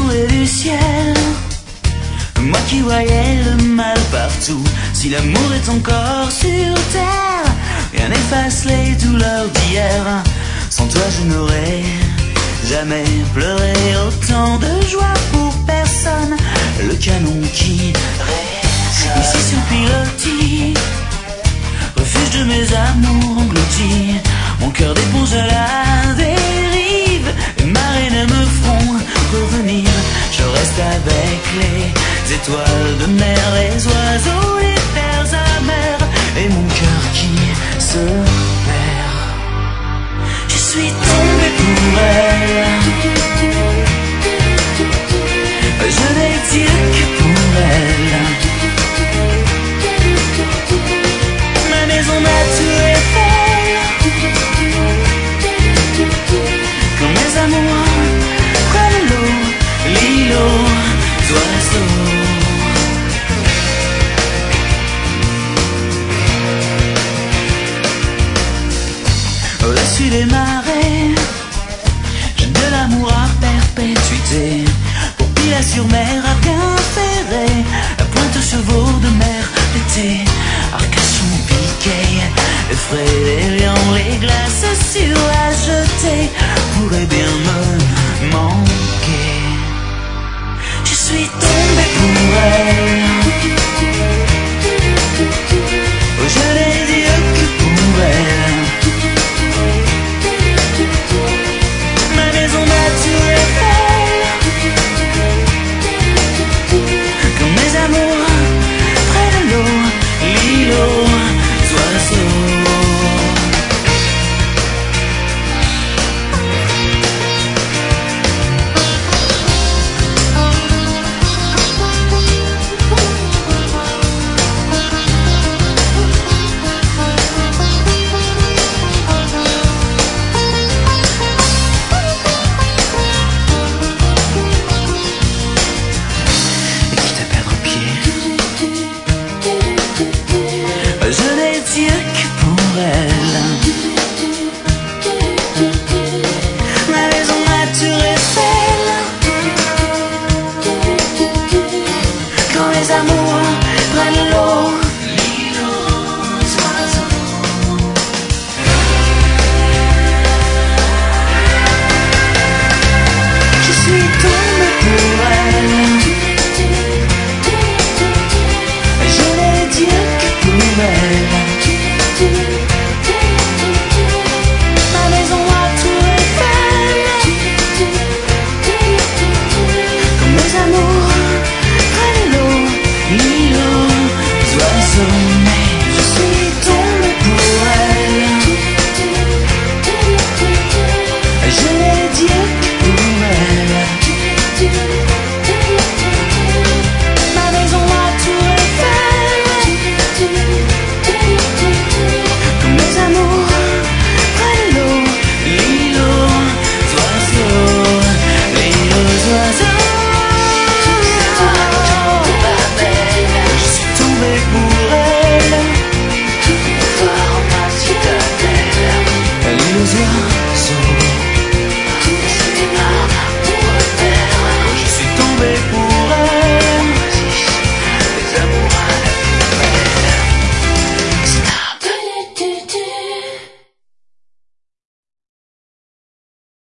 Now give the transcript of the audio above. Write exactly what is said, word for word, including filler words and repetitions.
tombée du ciel. Moi qui voyais le mal partout, si l'amour est encore sur terre, rien n'efface les douleurs d'hier. Sans toi je n'aurais jamais pleuré autant de joie pour personne. Le canon qui résonne ici sur pilotis, refuge de mes amours engloutis. Mon cœur d'éponge à la dérive, les marées ne me feront revenir. Je reste avec les étoiles de mer, les oiseaux, les terres amères, et mon cœur qui se perd. Je suis tombé pour elle, je n'existe que pour elle. Ma maison m'a tué folle, quand mes amours prennent l'eau, l'îlot d'oiseaux. Au-dessus des marées, j'ai de l'amour à perpétuité. Pour Pilat-sur-Mer, à bien ferré, la pointe aux chevaux de mer d'été. Arcachon, Piquet, effraie les lions, les glaces sur la jetée pourraient bien me manquer.